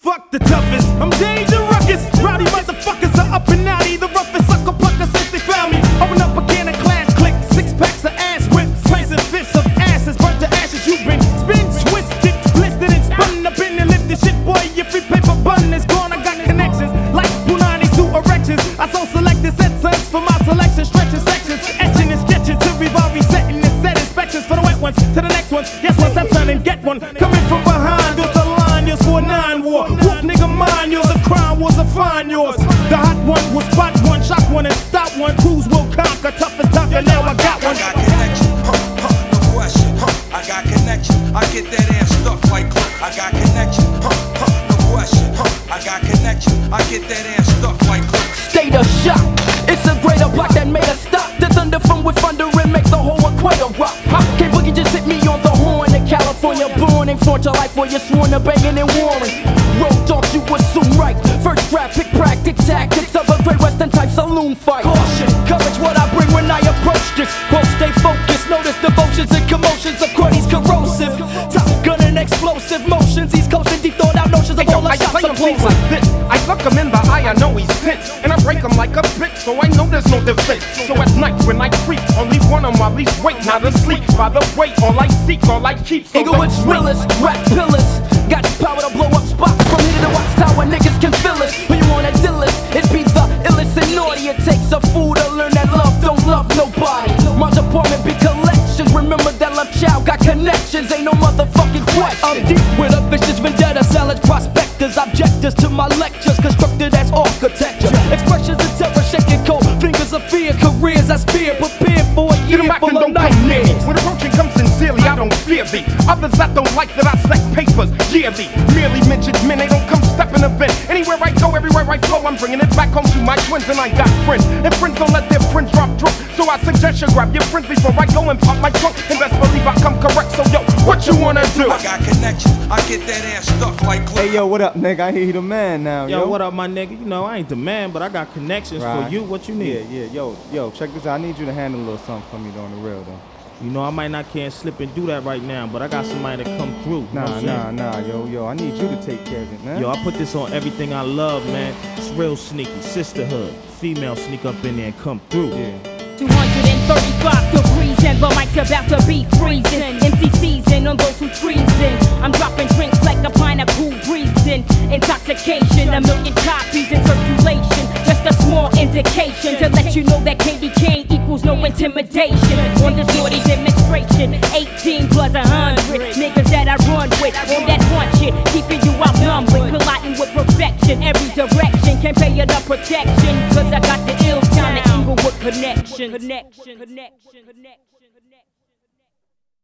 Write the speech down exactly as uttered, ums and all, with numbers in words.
fuck the toughest. I'm Danger Ruckus. Rowdy motherfuckers are up and out. The roughest sucker pluckers since they found me. Open up a can of Clash Click. Six packs of ass whips. Praising fists of asses. Burnt to ashes you bring. Spin, twisted, blistered and spun up in the lifted shit. Boy, your free paper bun is gone. I got connections like Punani's to erections. I so selected set sons for my selection. Stretching sections. Etching and sketching to revolve resetting and set inspections for the wet ones to the next ones. Yes, once I'm son and get one. Coming from behind. There's the line. Yours for a nine war. Whoop nigga mine. Yours a crime was a fine yours. The hot one will spot one. Shock one and stop one. Cruise will conquer. Toughest talker. Now I got one. I got connection. Huh, huh, no question. Huh, I got connection. I get that ass stuck like cloak. I got connection. Huh, huh, no question. Huh, I got connection. I get that ass stuck like cloak. State of shock. It's a greater block that made us stop. The thunder from with thunder and make the whole equator rock. Can't boogie just hit me on the horn. In California born and flaunt your life where you're sworn to banging and warring. Road dogs you assume right. First draft pick practice tactics of a great western type saloon fight. Caution, courage what I bring when I approach this. Quote stay focused, notice devotions and commotions of Courtney's corrosive. Top gun and explosive motions. East coasting deep thought out notions of hey, all yo, the I shots play him of like this. I look him in the eye, I know he's tense. And I break him like a bitch, so I know there's no defense. So at night when I creep, only one of my least wait, not asleep. By the way, all I seek, all I keep. So Inglewood's realest, rap pillars. Got the power to blow up spots from here to the watchtower. Niggas can feel it. When you wanna deal it, it beats the illest and naughty. It takes a fool to learn that love don't love nobody. My department be collections. Remember that love child got connections. Ain't no motherfucking question. I'm deep with a vicious vendetta. Salad prospectors, objectors to my lectures. Constructed as architecture. Expressions of terror, shaking cold. Fingers of fear, careers I spear. Prepared for a year full of nightmares. When approaching comes sincerely, I don't fear thee. Others that don't like that I stack papers yearly. Merely mentioned men, they don't come step in the vent. Anywhere I go, everywhere I flow, I'm bringing it back home to my twins. And I got friends, and friends don't let their friends drop drunk. So I suggest you grab your friends before I go and pop my trunk. And best believe I come correct, so yo, what you wanna do? I got connection. I get that ass stuck like cloak. Hey yo, what up, nigga? I hear you the man now, yo. Yo, what up, my nigga? You know, I ain't the man, but I got connections Right. for you. What you need? Yeah, yeah, yo, yo, check this out. I need you to handle a little something for me though, on the real though. You know, I might not can't slip and do that right now, but I got somebody to come through. You know what Nah, I'm nah, saying? nah, yo, yo, I need you to take care of it, man. Yo, I put this on everything I love, man. It's real sneaky, sisterhood. Female sneak up in there and come through. Yeah. two hundred thirty-five degrees and the mic's about to be freezing. M C season on those who treason. I'm dropping drinks like a pint of cool breezing. Intoxication, a million copies in circulation. Just a small indication to let you know that candy cane equals no intimidation. On this naughty demonstration, eighteen plus a hundred niggas that I run with on that one shit, keeping you outnumbered, colliding with perfection. Every direction can't pay enough protection, cause I got the ill town, the Inglewood connection. Connection, connection, connection, connection.